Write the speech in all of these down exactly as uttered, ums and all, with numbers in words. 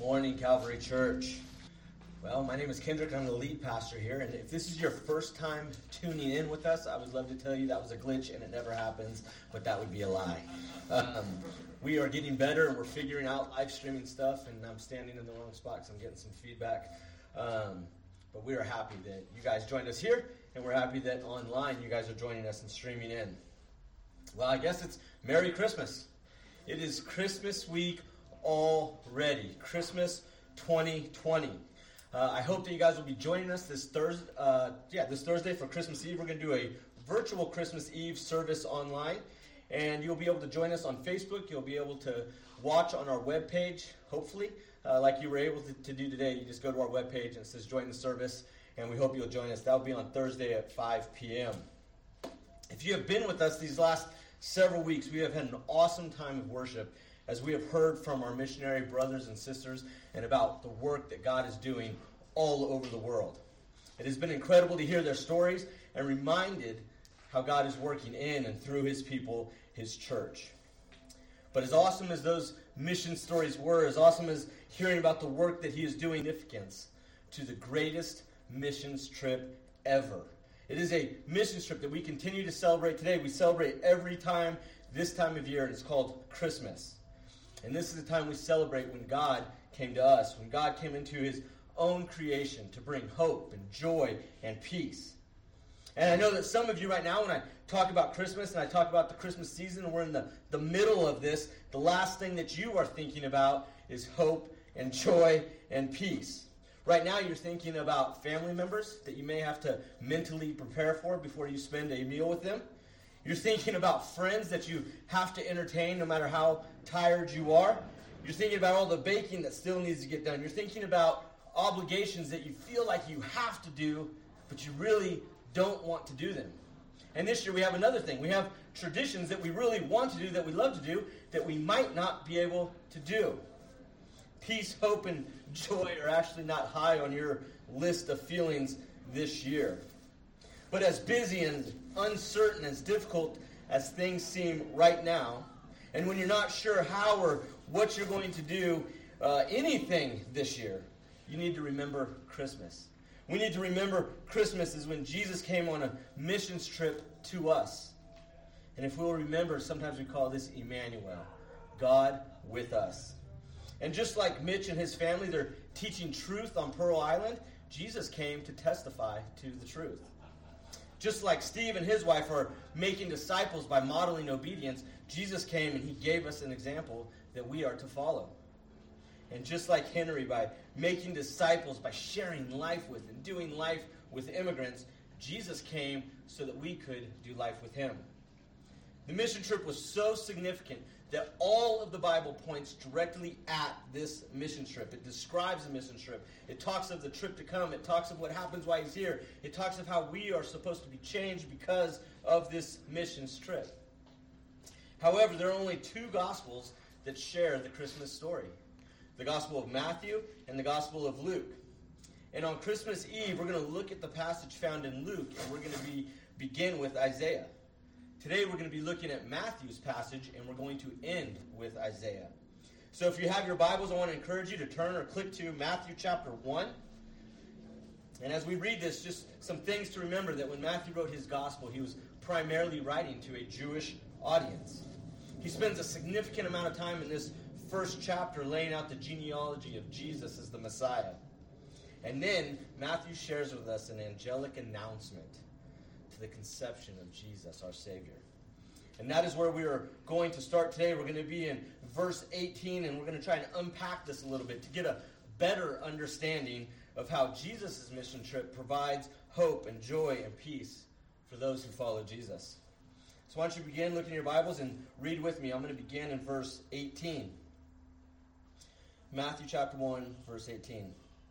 morning, Calvary Church. Well, my name is Kendrick. I'm the lead pastor here, and if this is your first time tuning in with us, I would love to tell you that was a glitch and it never happens, but that would be a lie. Um, we are getting better, and we're figuring out live streaming stuff, and I'm standing in the wrong spot because I'm getting some feedback. Um, but we are happy that you guys joined us here, and we're happy that online you guys are joining us and streaming in. Well, I guess it's Merry Christmas. It is Christmas week already, Christmas twenty twenty. Uh, I hope that you guys will be joining us this Thursday. Uh, yeah, this Thursday for Christmas Eve. We're going to do a virtual Christmas Eve service online, and you'll be able to join us on Facebook. You'll be able to watch on our webpage, hopefully, uh, like you were able to, to do today. You just go to our webpage and it says "Join the Service," and we hope you'll join us. That'll be on Thursday at five p.m. If you have been with us these last several weeks, we have had an awesome time of worship as we have heard from our missionary brothers and sisters and about the work that God is doing all over the world. It has been incredible to hear their stories and reminded how God is working in and through his people, his church. But as awesome as those mission stories were, as awesome as hearing about the work that he is doing, significance to the greatest missions trip ever. It is a missions trip that we continue to celebrate today. We celebrate every time this time of year, and it's called Christmas. And this is the time we celebrate when God came to us, when God came into his own creation to bring hope and joy and peace. And I know that some of you right now, when I talk about Christmas and I talk about the Christmas season, and we're in the, the middle of this, the last thing that you are thinking about is hope and joy and peace. Right now you're thinking about family members that you may have to mentally prepare for before you spend a meal with them. You're thinking about friends that you have to entertain no matter how tired you are. You're thinking about all the baking that still needs to get done. You're thinking about obligations that you feel like you have to do, but you really don't want to do them. And this year we have another thing. We have traditions that we really want to do, that we love to do, that we might not be able to do. Peace, hope, and joy are actually not high on your list of feelings this year. But as busy and uncertain, as difficult as things seem right now, and when you're not sure how or what you're going to do uh, anything this year, you need to remember Christmas. We need to remember Christmas is when Jesus came on a missions trip to us. And if we'll remember, sometimes we call this Emmanuel, God with us. And just like Mitch and his family, they're teaching truth on Pearl Island, Jesus came to testify to the truth. Just like Steve and his wife are making disciples by modeling obedience, Jesus came and he gave us an example that we are to follow. And just like Henry, by making disciples, by sharing life with and doing life with immigrants, Jesus came so that we could do life with him. The mission trip was so significant that all of the Bible points directly at this mission trip. It describes the mission trip. It talks of the trip to come. It talks of what happens while he's here. It talks of how we are supposed to be changed because of this mission trip. However, there are only two Gospels that share the Christmas story. The Gospel of Matthew and the Gospel of Luke. And on Christmas Eve, we're going to look at the passage found in Luke, and we're going to be begin with Isaiah. Today we're going to be looking at Matthew's passage, and we're going to end with Isaiah. So if you have your Bibles, I want to encourage you to turn or click to Matthew chapter one. And as we read this, just some things to remember, that when Matthew wrote his gospel, he was primarily writing to a Jewish audience. He spends a significant amount of time in this first chapter laying out the genealogy of Jesus as the Messiah. And then Matthew shares with us an angelic announcement to the conception of Jesus, our Savior. And that is where we are going to start today. We're going to be in verse eighteen, and we're going to try and unpack this a little bit to get a better understanding of how Jesus' mission trip provides hope and joy and peace for those who follow Jesus. So why don't you begin looking at your Bibles and read with me. I'm going to begin in verse eighteen. Matthew chapter one, verse eighteen.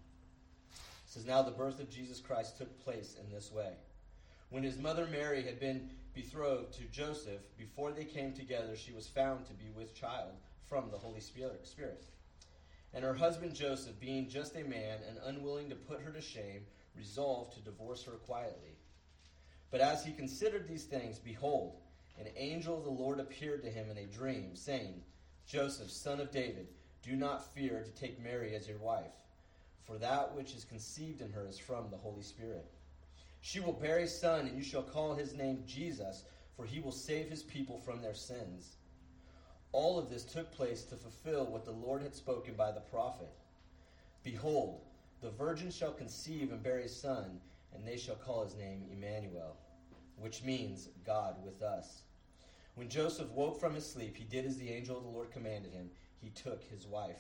It says, "Now the birth of Jesus Christ took place in this way. When his mother Mary had been betrothed to Joseph, before they came together, she was found to be with child from the Holy Spirit. And her husband Joseph, being just a man and unwilling to put her to shame, resolved to divorce her quietly. But as he considered these things, behold, an angel of the Lord appeared to him in a dream, saying, Joseph, son of David, do not fear to take Mary as your wife, for that which is conceived in her is from the Holy Spirit. She will bear a son, and you shall call his name Jesus, for he will save his people from their sins. All of this took place to fulfill what the Lord had spoken by the prophet. Behold, the virgin shall conceive and bear a son, and they shall call his name Emmanuel, which means God with us. When Joseph woke from his sleep, he did as the angel of the Lord commanded him. He took his wife.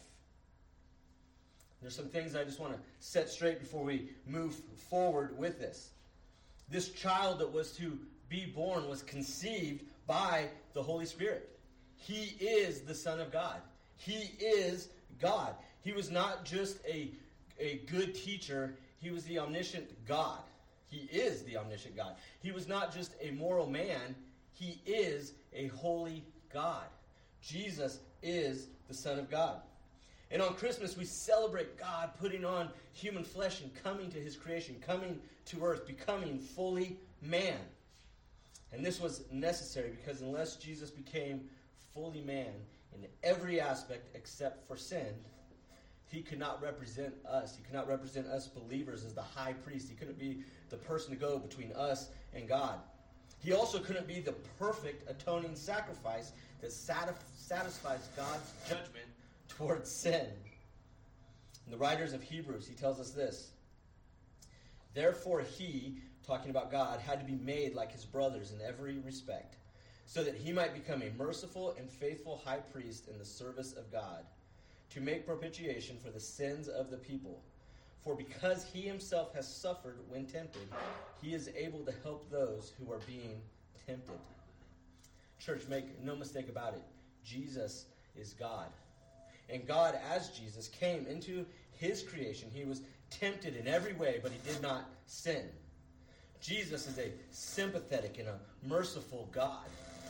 There's some things I just want to set straight before we move forward with this. This child that was to be born was conceived by the Holy Spirit. He is the Son of God. He is God. He was not just a, a good teacher. He was the omniscient God. He is the omniscient God. He was not just a moral man. He is a holy God. Jesus is the Son of God. And on Christmas, we celebrate God putting on human flesh and coming to his creation, coming to earth, becoming fully man. And this was necessary because unless Jesus became fully man in every aspect except for sin, he could not represent us. He could not represent us believers as the high priest. He couldn't be the person to go between us and God. He also couldn't be the perfect atoning sacrifice that satisfies God's judgment towards sin. In the writers of Hebrews, he tells us this. Therefore he, talking about God, had to be made like his brothers in every respect, so that he might become a merciful and faithful high priest in the service of God, to make propitiation for the sins of the people. For because he himself has suffered when tempted, he is able to help those who are being tempted. Church, make no mistake about it. Jesus is God. And God, as Jesus, came into his creation. He was tempted in every way, but he did not sin. Jesus is a sympathetic and a merciful God.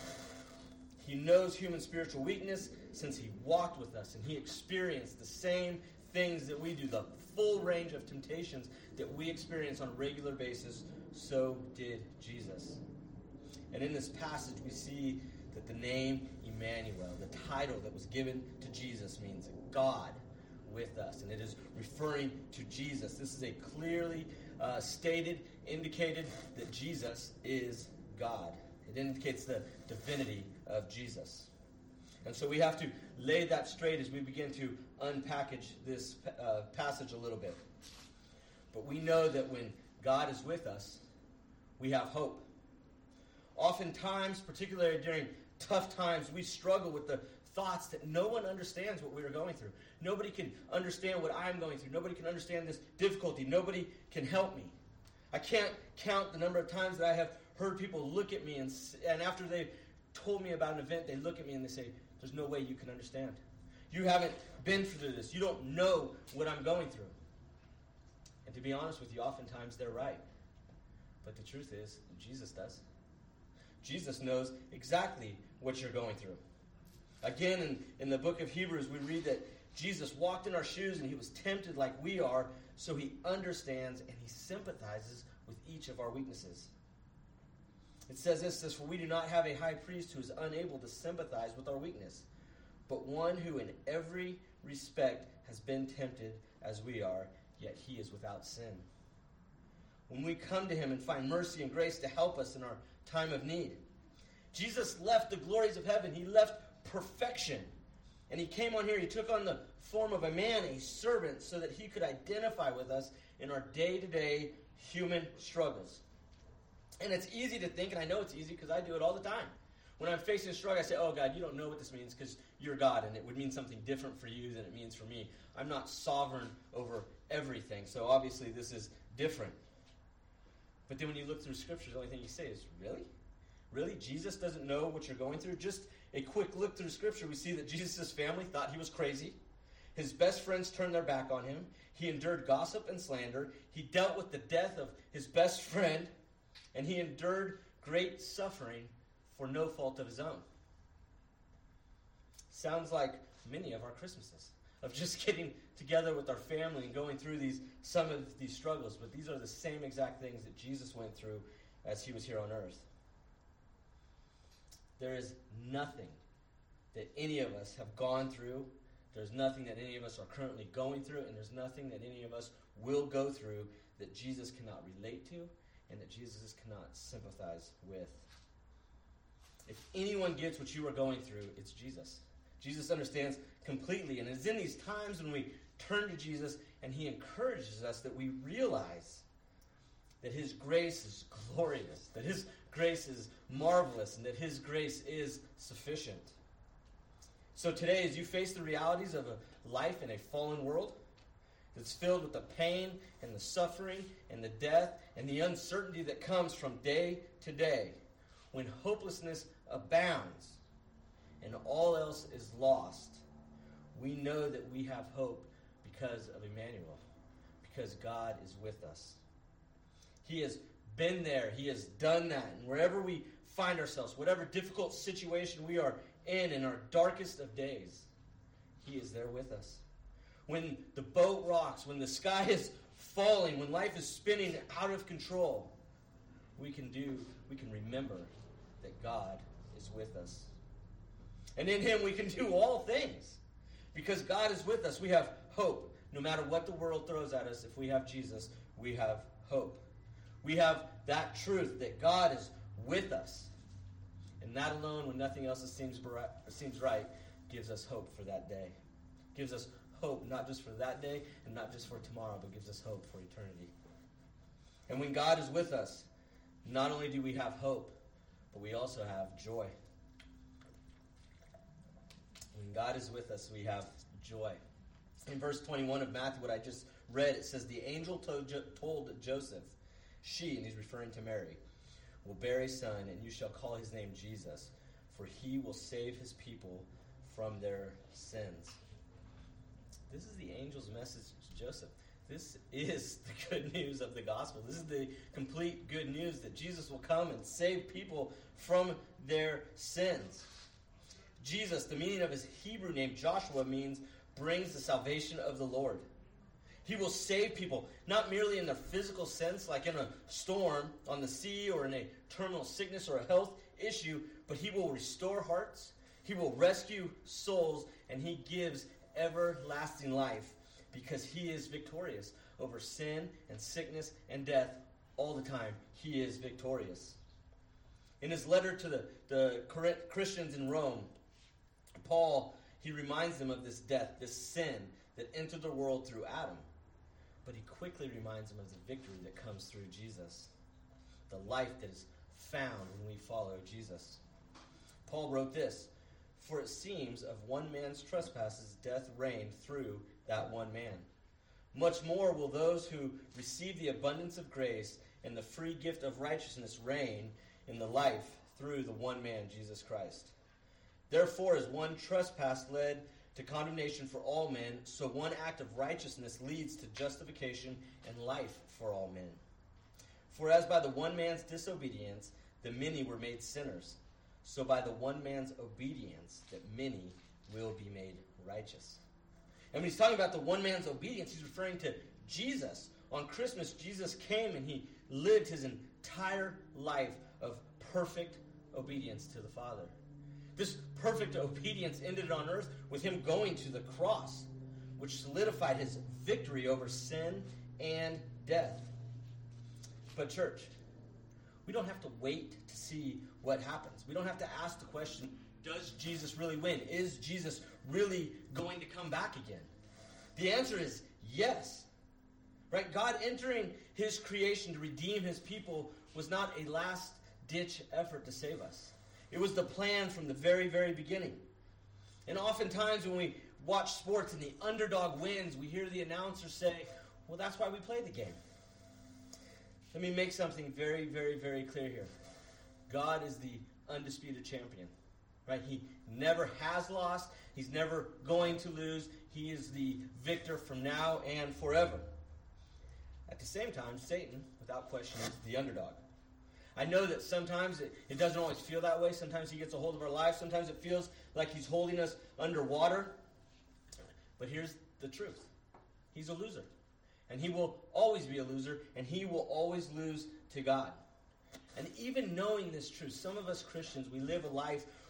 He knows human spiritual weakness since he walked with us, and he experienced the same things that we do, the full range of temptations that we experience on a regular basis. So did Jesus. And in this passage, we see that the name Emmanuel, the title that was given to Jesus, means God with us. And it is referring to Jesus. This is a clearly uh, stated, indicated that Jesus is God. It indicates the divinity of Jesus. And so we have to lay that straight as we begin to unpackage this uh, passage a little bit. But we know that when God is with us, we have hope. Oftentimes, particularly during tough times, we struggle with the thoughts that no one understands what we are going through. Nobody can understand what I'm going through. Nobody can understand this difficulty. Nobody can help me. I can't count the number of times that I have heard people look at me and, and after they've told me about an event, they look at me and they say, there's no way you can understand. You haven't been through this. You don't know what I'm going through. And to be honest with you, oftentimes they're right. But the truth is, Jesus does. Jesus knows exactly what you're going through. Again, in, in the book of Hebrews, we read that Jesus walked in our shoes and he was tempted like we are, so he understands and he sympathizes with each of our weaknesses. It says this, says, for we do not have a high priest who is unable to sympathize with our weakness, but one who in every respect has been tempted as we are, yet he is without sin. When we come to him and find mercy and grace to help us in our time of need. Jesus left the glories of heaven. He left perfection. And he came on here. He took on the form of a man, a servant, so that he could identify with us in our day-to-day human struggles. And it's easy to think, and I know it's easy because I do it all the time. When I'm facing a struggle, I say, oh, God, you don't know what this means because you're God, and it would mean something different for you than it means for me. I'm not sovereign over everything, so obviously this is different. But then when you look through Scripture, the only thing you say is, really? Really? Jesus doesn't know what you're going through? Just a quick look through Scripture, we see that Jesus' family thought he was crazy. His best friends turned their back on him. He endured gossip and slander. He dealt with the death of his best friend. And he endured great suffering for no fault of his own. Sounds like many of our Christmases, of just getting together with our family and going through these some of these struggles. But these are the same exact things that Jesus went through as he was here on earth. There is nothing that any of us have gone through There's nothing that any of us are currently going through, and there's nothing that any of us will go through that Jesus cannot relate to and that Jesus cannot sympathize with. If anyone gets what you are going through, it's Jesus. Jesus understands completely, and it's in these times when we turn to Jesus and he encourages us that we realize that his grace is glorious, that his grace is marvelous, and that his grace is sufficient. So today, as you face the realities of a life in a fallen world that's filled with the pain and the suffering and the death and the uncertainty that comes from day to day, when hopelessness abounds and all else is lost, we know that we have hope because of Emmanuel, because God is with us. He has been there. He has done that. And wherever we find ourselves, whatever difficult situation we are in in our darkest of days, he is there with us. When the boat rocks, when the sky is falling, when life is spinning out of control, we can do, we can remember that God is with us. And in him we can do all things. Because God is with us, we have hope. No matter what the world throws at us, if we have Jesus, we have hope. We have that truth that God is with us. And that alone, when nothing else seems seems right, gives us hope for that day. Gives us hope not just for that day and not just for tomorrow, but gives us hope for eternity. And when God is with us, not only do we have hope, but we also have joy. When God is with us, we have joy. In verse twenty-one of Matthew, what I just read, it says, the angel told, jo- told Joseph, she, and he's referring to Mary, will bear a son, and you shall call his name Jesus, for he will save his people from their sins. This is the angel's message to Joseph. This is the good news of the gospel. This is the complete good news that Jesus will come and save people from their sins. Jesus, the meaning of his Hebrew name Joshua, means brings the salvation of the Lord. He will save people, not merely in the physical sense, like in a storm on the sea or in a terminal sickness or a health issue, but he will restore hearts, he will rescue souls, and he gives everlasting life because he is victorious over sin and sickness and death all the time. He is victorious. In his letter to the, the Christians in Rome, Paul, he reminds them of this death, this sin that entered the world through Adam. But he quickly reminds them of the victory that comes through Jesus, the life that is found when we follow Jesus. Paul wrote this, for it seems of one man's trespasses death reigned through that one man. Much more will those who receive the abundance of grace and the free gift of righteousness reign in the life through the one man, Jesus Christ. Therefore, as one trespass led to condemnation for all men, so one act of righteousness leads to justification and life for all men. For as by the one man's disobedience the many were made sinners, so by the one man's obedience that many will be made righteous. And when he's talking about the one man's obedience, he's referring to Jesus. On Christmas, Jesus came and he lived his entire life of perfect obedience to the Father. This perfect obedience ended on earth with him going to the cross, which solidified his victory over sin and death. But church, we don't have to wait to see what happens. We don't have to ask the question, does Jesus really win? Is Jesus really going to come back again? The answer is yes. Right? God entering his creation to redeem his people was not a last-ditch effort to save us. It was the plan from the very, very beginning. And oftentimes when we watch sports and the underdog wins, we hear the announcer say, well, that's why we play the game. Let me make something very, very, very clear here. God is the undisputed champion. Right? He never has lost. He's never going to lose. He is the victor from now and forever. At the same time, Satan, without question, is the underdog. I know that sometimes it, it doesn't always feel that way. Sometimes he gets a hold of our lives. Sometimes it feels like he's holding us underwater. But here's the truth. He's a loser. And he will always be a loser. And he will always lose to God. And even knowing this truth, some of us Christians, we live a life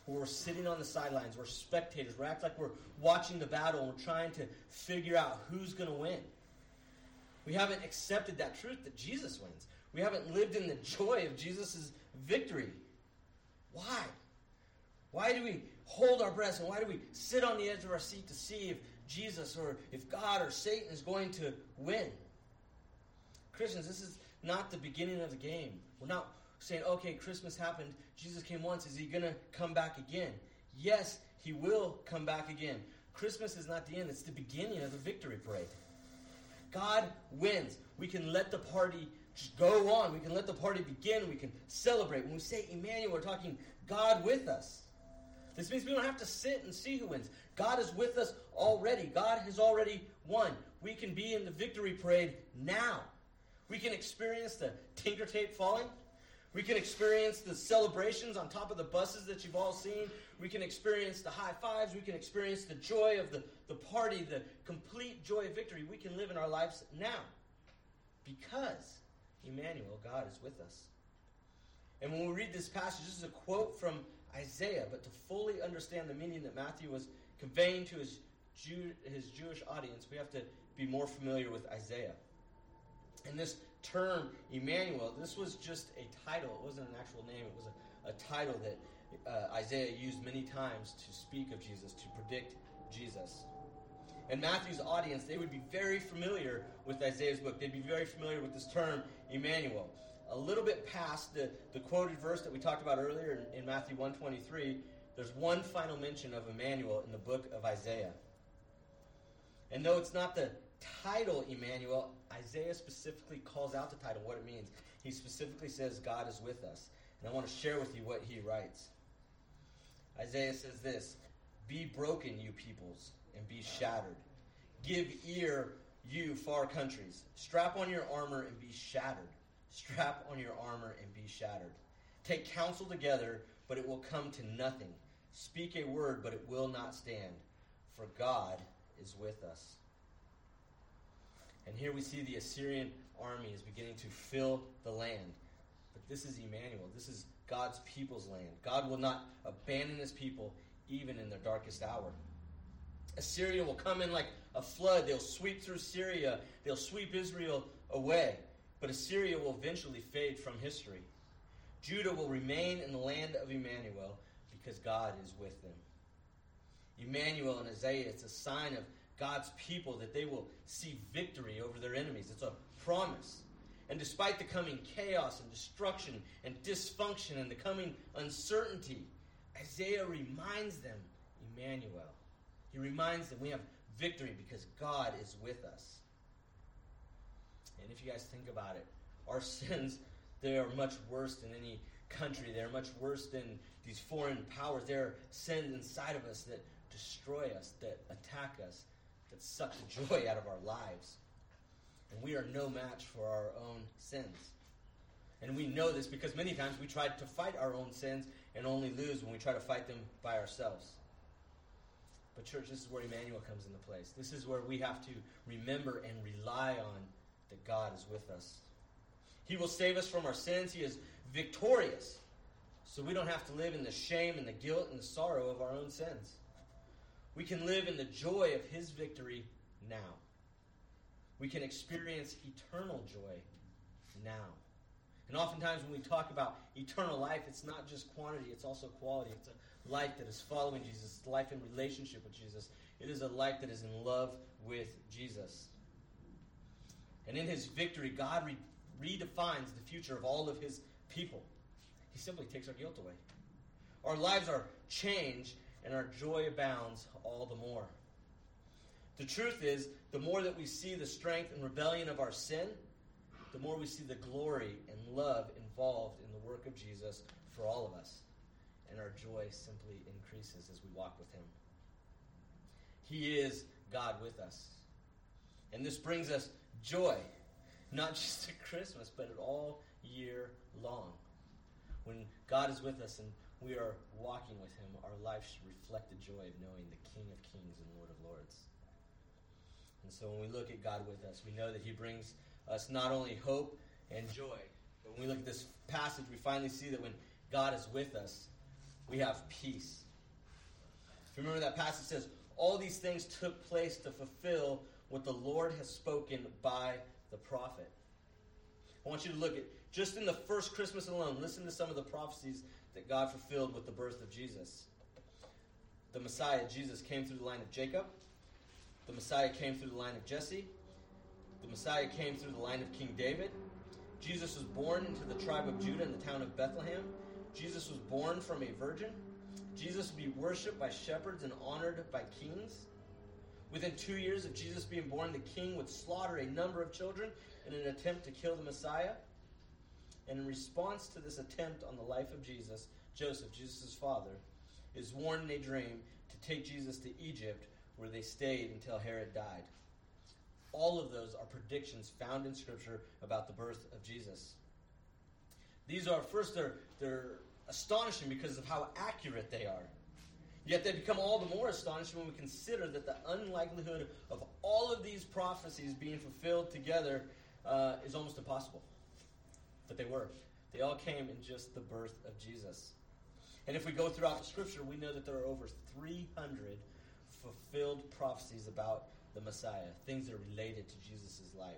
where we're sitting on the sidelines, we're spectators, we act like we're watching the battle and we're trying to figure out who's going to win. We haven't accepted that truth that Jesus wins. We haven't lived in the joy of Jesus' victory. Why? Why do we hold our breaths and why do we sit on the edge of our seat to see if Jesus or if God or Satan is going to win? Christians, this is not the beginning of the game. We're not saying, okay, Christmas happened. Jesus came once. Is he going to come back again? Yes, he will come back again. Christmas is not the end. It's the beginning of the victory parade. God wins. We can let the party just go on. We can let the party begin. We can celebrate. When we say Emmanuel, we're talking God with us. This means we don't have to sit and see who wins. God is with us already. God has already won. We can be in the victory parade now. We can experience the tinker tape falling. We can experience the celebrations on top of the buses that you've all seen. We can experience the high fives. We can experience the joy of the, the party, the complete joy of victory. We can live in our lives now because Emmanuel, God is with us. And when we read this passage, this is a quote from Isaiah, but to fully understand the meaning that Matthew was conveying to his Jew, his Jewish audience, we have to be more familiar with Isaiah. And this term, Emmanuel, this was just a title. It wasn't an actual name. It was a, a title that uh, Isaiah used many times to speak of Jesus, to predict Jesus. And Matthew's audience, they would be very familiar with Isaiah's book. They'd be very familiar with this term, Emmanuel. A little bit past the, the quoted verse that we talked about earlier in, in Matthew one twenty-three, there's one final mention of Emmanuel in the book of Isaiah. And though it's not the title Emmanuel, Isaiah specifically calls out the title, what it means. He specifically says God is with us. And I want to share with you what he writes. Isaiah says this, "Be broken, you peoples, and be shattered. Give ear, you far countries. Strap on your armor and be shattered. Strap on your armor and be shattered. Take counsel together, but it will come to nothing. Speak a word, but it will not stand. For God is with us." And here we see the Assyrian army is beginning to fill the land. But this is Emmanuel. This is God's people's land. God will not abandon his people even in their darkest hour. Assyria will come in like a flood. They'll sweep through Syria. They'll sweep Israel away. But Assyria will eventually fade from history. Judah will remain in the land of Emmanuel because God is with them. Emmanuel in Isaiah, it's a sign of God's people that they will see victory over their enemies. It's a promise. And despite the coming chaos and destruction and dysfunction and the coming uncertainty, Isaiah reminds them, Emmanuel. He reminds them we have victory because God is with us. And if you guys think about it, our sins, they are much worse than any country. They're much worse than these foreign powers. There are sins inside of us that destroy us, that attack us, that suck the joy out of our lives. And we are no match for our own sins. And we know this because many times we try to fight our own sins and only lose when we try to fight them by ourselves. But church, this is where Emmanuel comes into place. This is where we have to remember and rely on that God is with us. He will save us from our sins. He is victorious. So we don't have to live in the shame and the guilt and the sorrow of our own sins. We can live in the joy of his victory now. We can experience eternal joy now. And oftentimes when we talk about eternal life, it's not just quantity, it's also quality. It's a life that is following Jesus. It's a life in relationship with Jesus. It is a life that is in love with Jesus. And in his victory, God re- redefines the future of all of his people. He simply takes our guilt away. Our lives are changed, and our joy abounds all the more. The truth is, the more that we see the strength and rebellion of our sin, the more we see the glory and love involved in the work of Jesus for all of us. And our joy simply increases as we walk with him. He is God with us. And this brings us joy, not just at Christmas, but at all year long. When God is with us and we are walking with him, our life should reflect the joy of knowing the King of Kings and Lord of Lords. And so when we look at God with us, we know that he brings us not only hope and joy, but when we look at this passage, we finally see that when God is with us, we have peace. If you remember that passage, it says, all these things took place to fulfill what the Lord has spoken by the prophet. I want you to look at, just in the first Christmas alone, listen to some of the prophecies that God fulfilled with the birth of Jesus. The Messiah, Jesus, came through the line of Jacob. The Messiah came through the line of Jesse. The Messiah came through the line of King David. Jesus was born into the tribe of Judah in the town of Bethlehem. Jesus was born from a virgin. Jesus would be worshipped by shepherds and honored by kings. Within two years of Jesus being born, the king would slaughter a number of children in an attempt to kill the Messiah. And in response to this attempt on the life of Jesus, Joseph, Jesus' father, is warned in a dream to take Jesus to Egypt, where they stayed until Herod died. All of those are predictions found in Scripture about the birth of Jesus. These are, first, they're, they're astonishing because of how accurate they are. Yet they become all the more astonishing when we consider that the unlikelihood of all of these prophecies being fulfilled together uh, is almost impossible. But they were. They all came in just the birth of Jesus. And if we go throughout the Scripture, we know that there are over three hundred fulfilled prophecies about the Messiah, things that are related to Jesus' life.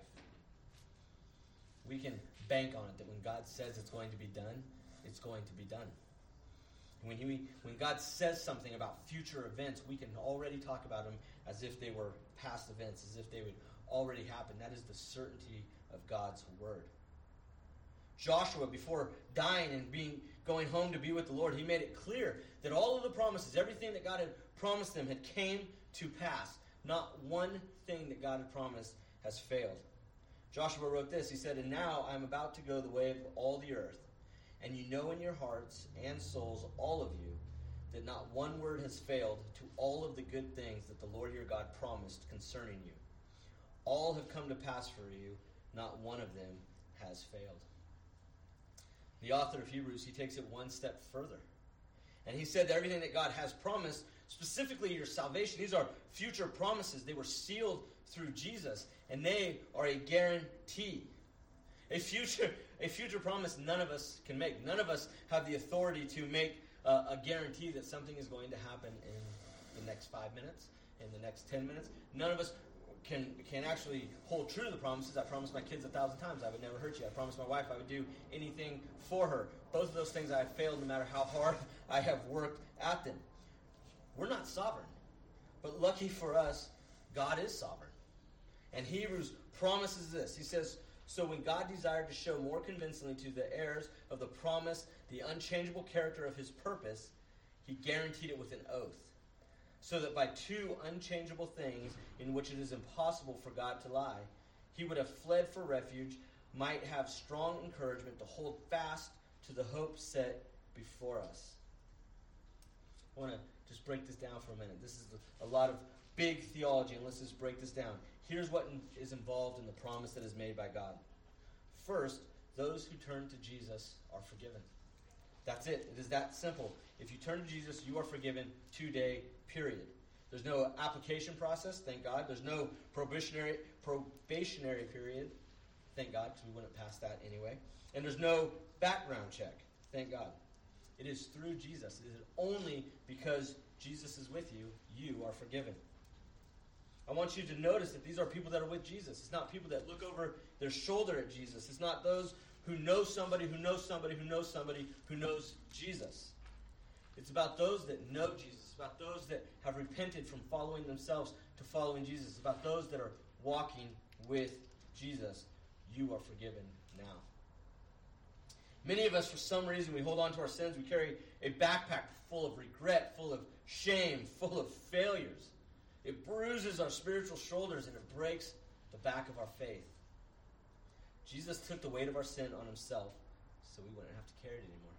We can bank on it that when God says it's going to be done, it's going to be done. When he, when God says something about future events, we can already talk about them as if they were past events, as if they would already happen. That is the certainty of God's word. Joshua, before dying and being going home to be with the Lord, he made it clear that all of the promises, everything that God had promised them, had came to pass. Not one thing that God had promised has failed. Joshua wrote this. He said, "And now I am about to go the way of all the earth. And you know in your hearts and souls, all of you, that not one word has failed to all of the good things that the Lord your God promised concerning you. All have come to pass for you. Not one of them has failed." The author of Hebrews, he takes it one step further. And he said that everything that God has promised, specifically your salvation, these are future promises. They were sealed through Jesus, and they are a guarantee. A future, a future promise none of us can make. None of us have the authority to make uh, a guarantee that something is going to happen in the next five minutes, in the next ten minutes. None of us can can actually hold true to the promises. I promised my kids a thousand times I would never hurt you. I promised my wife I would do anything for her. Both of those things I have failed no matter how hard I have worked at them. We're not sovereign. But lucky for us, God is sovereign. And Hebrews promises this. He says, "So when God desired to show more convincingly to the heirs of the promise the unchangeable character of his purpose, he guaranteed it with an oath, so that by two unchangeable things in which it is impossible for God to lie, he would have fled for refuge, might have strong encouragement to hold fast to the hope set before us." I want to just break this down for a minute. This is a lot of big theology, and let's just break this down. Here's what is involved in the promise that is made by God. First, those who turn to Jesus are forgiven. That's it. It is that simple. If you turn to Jesus, you are forgiven today, period. There's no application process, thank God. There's no probationary probationary period, thank God, because we wouldn't pass that anyway. And there's no background check, thank God. It is through Jesus. It is only because Jesus is with you, you are forgiven. I want you to notice that these are people that are with Jesus. It's not people that look over their shoulder at Jesus. It's not those who know somebody who knows somebody who knows somebody who knows Jesus. It's about those that know Jesus. It's about those that have repented from following themselves to following Jesus. It's about those that are walking with Jesus. You are forgiven now. Many of us, for some reason, we hold on to our sins. We carry a backpack full of regret, full of shame, full of failures. It bruises our spiritual shoulders and it breaks the back of our faith. Jesus took the weight of our sin on himself so we wouldn't have to carry it anymore.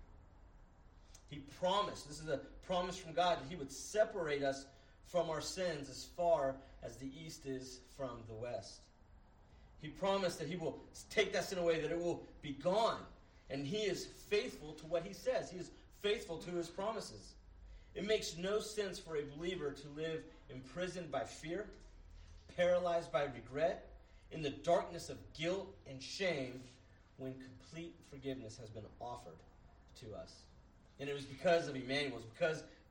He promised, this is a promise from God, that he would separate us from our sins as far as the east is from the west. He promised that he will take that sin away, that it will be gone. And he is faithful to what he says. He is faithful to his promises. It makes no sense for a believer to live imprisoned by fear, paralyzed by regret, in the darkness of guilt and shame, when complete forgiveness has been offered to us. And it was because of Emmanuel. It was because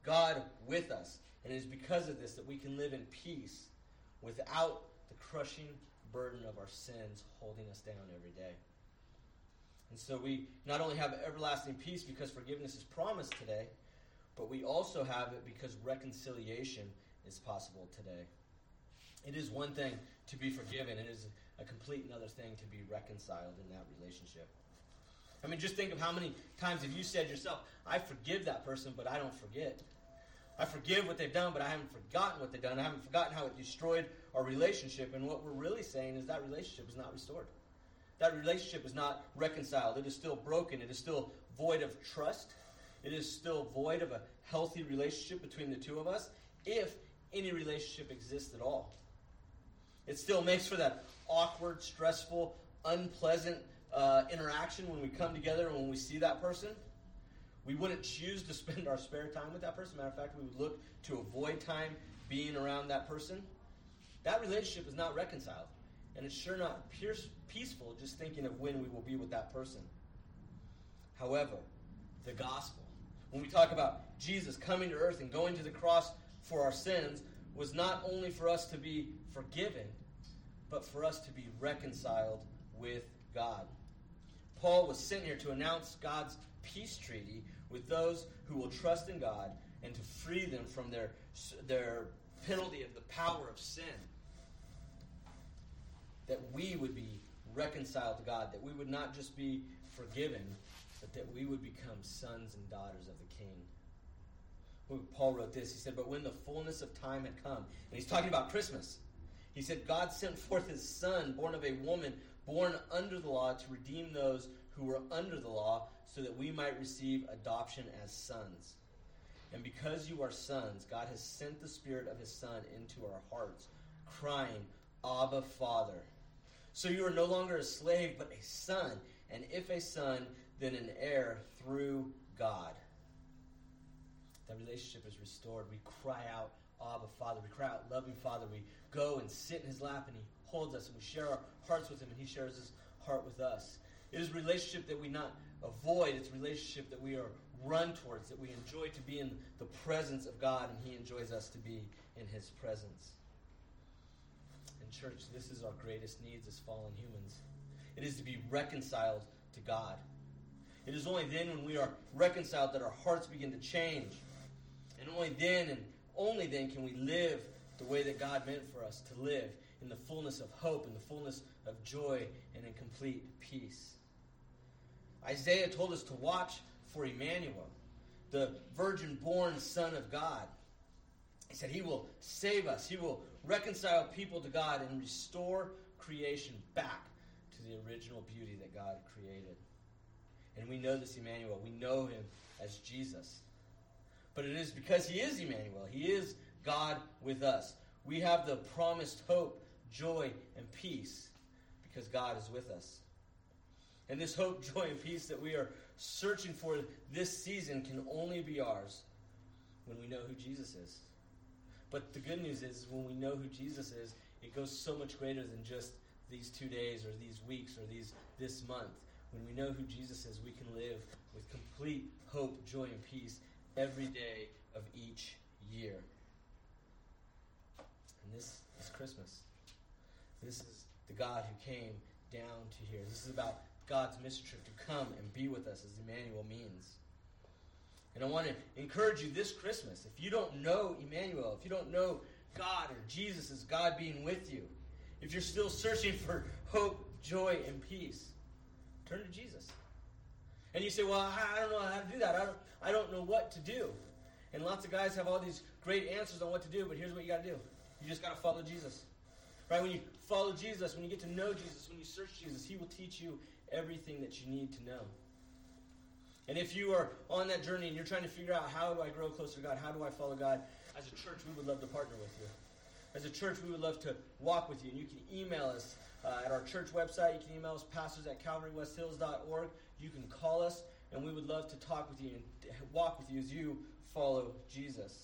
God with us. And it is because of this that we can live in peace without the crushing burden of our sins holding us down every day. And so we not only have everlasting peace because forgiveness is promised today, but we also have it because reconciliation is possible today. It is one thing to be forgiven. It is a complete another thing to be reconciled in that relationship. I mean, just think of how many times have you said yourself, I forgive that person, but I don't forget. I forgive what they've done, but I haven't forgotten what they've done. I haven't forgotten how it destroyed our relationship. And what we're really saying is that relationship is not restored. That relationship is not reconciled. It is still broken. It is still void of trust. It is still void of a healthy relationship between the two of us, if any relationship exists at all. It still makes for that awkward, stressful, unpleasant uh, interaction when we come together and when we see that person. We wouldn't choose to spend our spare time with that person. Matter of fact, we would look to avoid time being around that person. That relationship is not reconciled. And it's sure not pierce, peaceful just thinking of when we will be with that person. However, the gospel, when we talk about Jesus coming to earth and going to the cross for our sins, was not only for us to be forgiven, but for us to be reconciled with God. Paul was sent here to announce God's peace treaty with those who will trust in God and to free them from their, their penalty of the power of sin. That we would be reconciled to God, that we would not just be forgiven, but that we would become sons and daughters of the King. When Paul wrote this, he said, but when the fullness of time had come, and he's talking about Christmas, he said, God sent forth his Son, born of a woman, born under the law, to redeem those who were under the law, so that we might receive adoption as sons. And because you are sons, God has sent the Spirit of his Son into our hearts, crying, Abba, Father. So you are no longer a slave, but a son. And if a son, then an heir through God. That relationship is restored. We cry out, Abba, Father. We cry out, loving Father. We go and sit in his lap, and he holds us, and we share our hearts with him, and he shares his heart with us. It is a relationship that we not avoid. It's a relationship that we are run towards, that we enjoy to be in the presence of God, and he enjoys us to be in his presence. In church, this is our greatest needs as fallen humans. It is to be reconciled to God. It is only then when we are reconciled that our hearts begin to change. And only then and only then can we live the way that God meant for us to live, in the fullness of hope, in the fullness of joy, and in complete peace. Isaiah told us to watch for Emmanuel, the virgin-born Son of God. He said he will save us. He will reconcile people to God and restore creation back to the original beauty that God created. And we know this Emmanuel. We know him as Jesus. But it is because he is Emmanuel. He is God with us. We have the promised hope, joy, and peace because God is with us. And this hope, joy, and peace that we are searching for this season can only be ours when we know who Jesus is. But the good news is, when we know who Jesus is, it goes so much greater than just these two days or these weeks or these this month. When we know who Jesus is, we can live with complete hope, joy, and peace every day of each year. And this is Christmas. This is the God who came down to here. This is about God's mission trip to come and be with us, as Emmanuel means. And I want to encourage you this Christmas, if you don't know Emmanuel, if you don't know God or Jesus as God being with you, if you're still searching for hope, joy, and peace, turn to Jesus. And you say, well, I don't know how to do that. I don't, I don't know what to do. And lots of guys have all these great answers on what to do, but here's what you got to do. You just got to follow Jesus. Right? When you follow Jesus, when you get to know Jesus, when you search Jesus, he will teach you everything that you need to know. And if you are on that journey and you're trying to figure out, how do I grow closer to God? How do I follow God? As a church, we would love to partner with you. As a church, we would love to walk with you. And you can email us uh, at our church website. You can email us, pastors at calvary west hills dot org. You can call us, and we would love to talk with you and walk with you as you follow Jesus.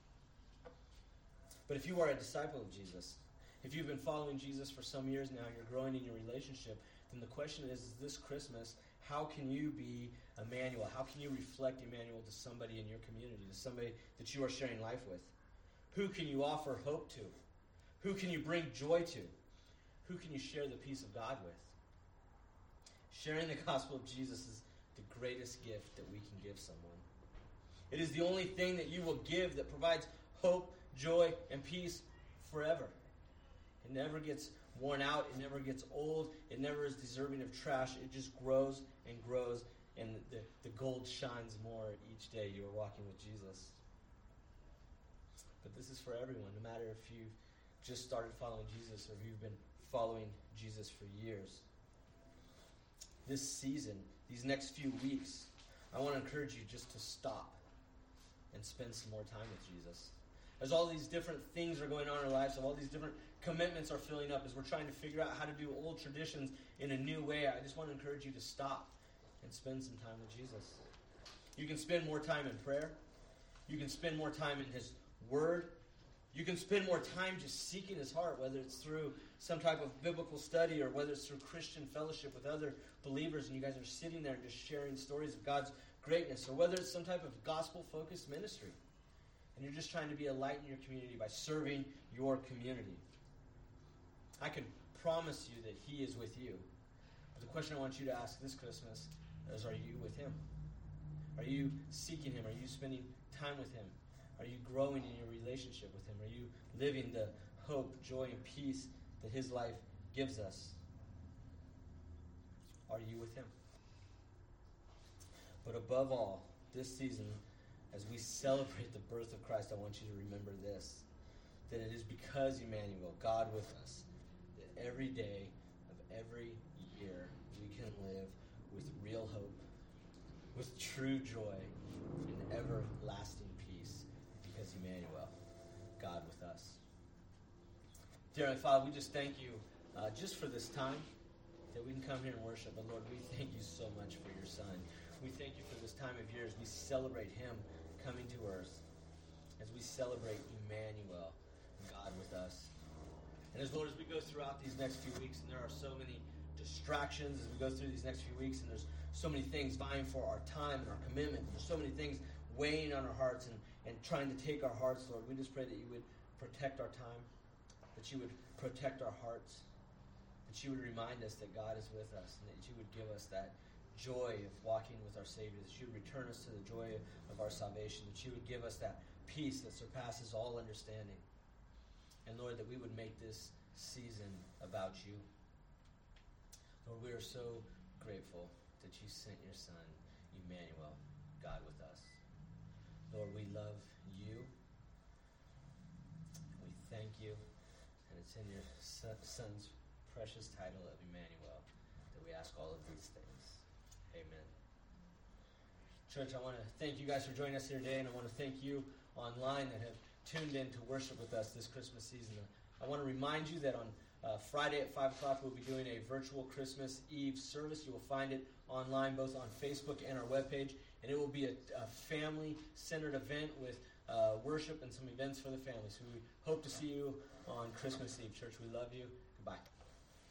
But if you are a disciple of Jesus, if you've been following Jesus for some years now, you're growing in your relationship, then the question is, is this Christmas, How can you be Emmanuel? How can you reflect Emmanuel to somebody in your community, to somebody that you are sharing life with? Who can you offer hope to? Who can you bring joy to? Who can you share the peace of God with? Sharing the gospel of Jesus is the greatest gift that we can give someone. It is the only thing that you will give that provides hope, joy, and peace forever. It never gets worn out. It never gets old. It never is deserving of trash. It just grows and grows, and the, the gold shines more each day you are walking with Jesus. But this is for everyone, no matter if you've just started following Jesus or if you've been following Jesus for years. This season, these next few weeks, I want to encourage you just to stop and spend some more time with Jesus. As all these different things are going on in our lives, as all these different commitments are filling up, as we're trying to figure out how to do old traditions in a new way, I just want to encourage you to stop and spend some time with Jesus. You can spend more time in prayer. You can spend more time in His Word. You can spend more time just seeking His heart, whether it's through some type of biblical study or whether it's through Christian fellowship with other believers and you guys are sitting there and just sharing stories of God's greatness, or whether it's some type of gospel-focused ministry and you're just trying to be a light in your community by serving your community. I can promise you that He is with you. But the question I want you to ask this Christmas is, are you with Him? Are you seeking Him? Are you spending time with Him? Are you growing in your relationship with Him? Are you living the hope, joy, and peace that His life gives us? Are you with Him? But above all, this season, as we celebrate the birth of Christ, I want you to remember this, that it is because Emmanuel, God with us, that every day of every year we can live with real hope, with true joy, and everlasting peace, because Emmanuel, God with us. Dear Heavenly Father, we just thank you uh, just for this time that we can come here and worship. But Lord, we thank you so much for your Son. We thank you for this time of year as we celebrate Him coming to earth, as we celebrate Emmanuel, God with us. And as Lord, as we go throughout these next few weeks, and there are so many distractions as we go through these next few weeks, and there's so many things vying for our time and our commitment. There's so many things weighing on our hearts and, and trying to take our hearts, Lord. We just pray that you would protect our time, that you would protect our hearts, that you would remind us that God is with us, and that you would give us that joy of walking with our Savior, that you would return us to the joy of our salvation, that you would give us that peace that surpasses all understanding. And Lord, that we would make this season about you. Lord, we are so grateful that you sent your Son, Emmanuel, God with us. Lord, we love you. We thank you. And it's in your Son's precious title of Emmanuel that we ask all of these things. Amen. Church, I want to thank you guys for joining us here today, and I want to thank you online that have tuned in to worship with us this Christmas season. I want to remind you that on uh, Friday at five o'clock we'll be doing a virtual Christmas Eve service. You will find it online both on Facebook and our webpage, and it will be a, a family-centered event with uh, worship and some events for the family. So we hope to see you on Christmas Eve. Church, we love you. Goodbye.